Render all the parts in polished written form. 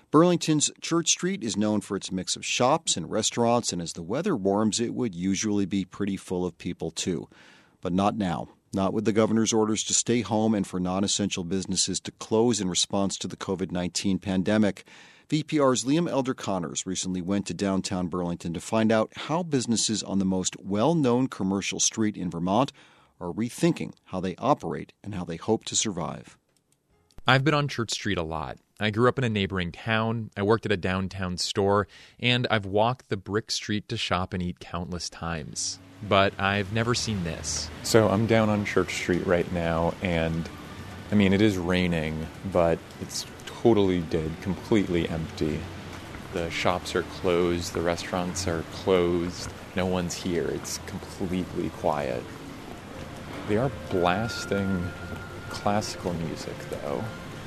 Burlington's Church Street is known for its mix of shops and restaurants, and as the weather warms, it would usually be pretty full of people too. But not now. Not with the governor's orders to stay home and for non-essential businesses to close in response to the COVID-19 pandemic. VPR's Liam Elder-Connors recently went to downtown Burlington to find out how businesses on the most well-known commercial street in Vermont are rethinking how they operate and how they hope to survive. I've been on Church Street a lot. I grew up in a neighboring town, I worked at a downtown store, and I've walked the brick street to shop and eat countless times. But I've never seen this. So I'm down on Church Street right now, and it is raining, but it's totally dead, completely empty. The shops are closed, the restaurants are closed, no one's here. It's completely quiet. They are blasting classical music, though.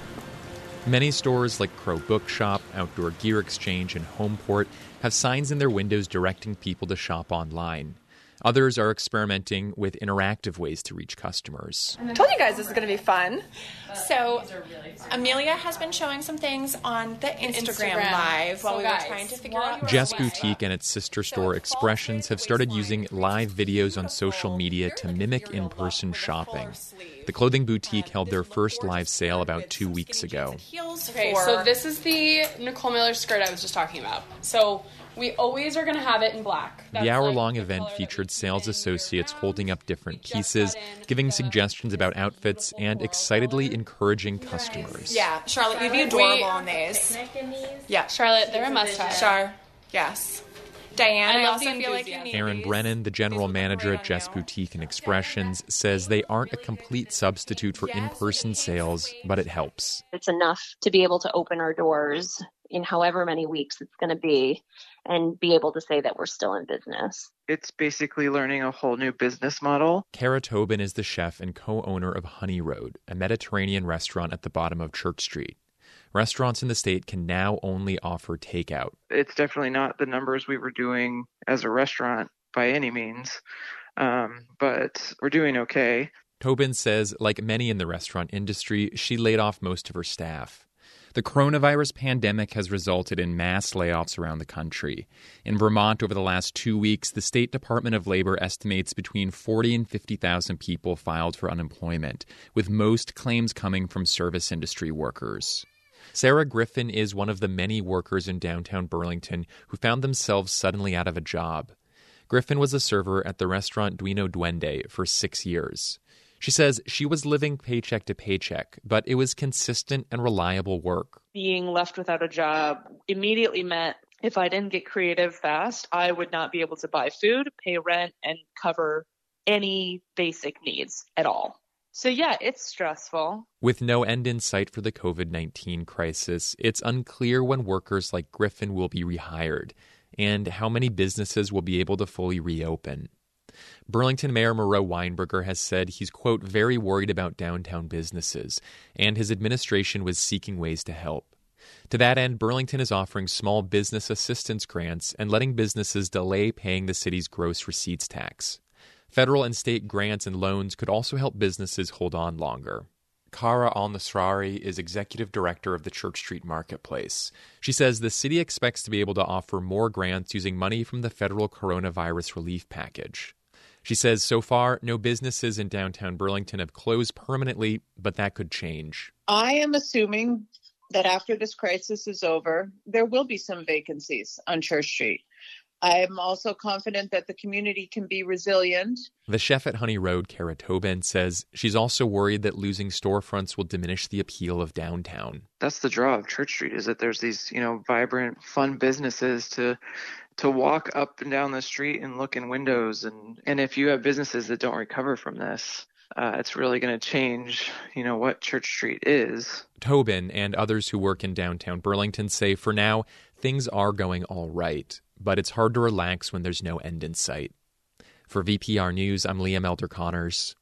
Many stores like Crow Bookshop, Outdoor Gear Exchange, and Homeport have signs in their windows directing people to shop online. Others are experimenting with interactive ways to reach customers. I told you guys this is going to be fun. So, Amelia has been showing some things on the Instagram Live while we were trying to figure out... Jess Boutique and its sister store Expressions have started using live videos on social media to mimic in-person shopping. The clothing boutique held their first live sale about 2 weeks ago. Okay, so this is the Nicole Miller skirt I was just talking about. So we always are going to have it in black. The hour-long event featured sales associates holding up different pieces, giving suggestions about outfits, and excitedly encouraging customers. Yeah, Charlotte, you'd be adorable on these. Yeah, Charlotte, they're a must-have. Char, yes. Diane, I also feel like you need Aaron these. Brennan, the general manager at Jess Boutique and Expressions, says they aren't a complete substitute for in-person sales, but it helps. It's enough to be able to open our doors in however many weeks it's going to be and be able to say that we're still in business. It's basically learning a whole new business model. Kara Tobin is the chef and co-owner of Honey Road, a Mediterranean restaurant at the bottom of Church Street. Restaurants in the state can now only offer takeout. It's definitely not the numbers we were doing as a restaurant by any means, but we're doing okay. Tobin says, like many in the restaurant industry, she laid off most of her staff. The coronavirus pandemic has resulted in mass layoffs around the country. In Vermont, over the last 2 weeks, the State Department of Labor estimates between 40 and 50,000 people filed for unemployment, with most claims coming from service industry workers. Sarah Griffin is one of the many workers in downtown Burlington who found themselves suddenly out of a job. Griffin was a server at the restaurant Duino Duende for 6 years. She says she was living paycheck to paycheck, but it was consistent and reliable work. Being left without a job immediately meant if I didn't get creative fast, I would not be able to buy food, pay rent, and cover any basic needs at all. So yeah, it's stressful. With no end in sight for the COVID-19 crisis, it's unclear when workers like Griffin will be rehired and how many businesses will be able to fully reopen. Burlington Mayor Moreau Weinberger has said he's, quote, very worried about downtown businesses, and his administration was seeking ways to help. To that end, Burlington is offering small business assistance grants and letting businesses delay paying the city's gross receipts tax. Federal and state grants and loans could also help businesses hold on longer. Kara Al-Nasrari is executive director of the Church Street Marketplace. She says the city expects to be able to offer more grants using money from the federal coronavirus relief package. She says so far, no businesses in downtown Burlington have closed permanently, but that could change. I am assuming that after this crisis is over, there will be some vacancies on Church Street. I'm also confident that the community can be resilient. The chef at Honey Road, Kara Tobin, says she's also worried that losing storefronts will diminish the appeal of downtown. That's the draw of Church Street, is that there's these, vibrant, fun businesses to walk up and down the street and look in windows. And if you have businesses that don't recover from this, it's really going to change, what Church Street is. Tobin and others who work in downtown Burlington say for now, things are going all right. But it's hard to relax when there's no end in sight. For VPR News, I'm Liam Elder-Connors.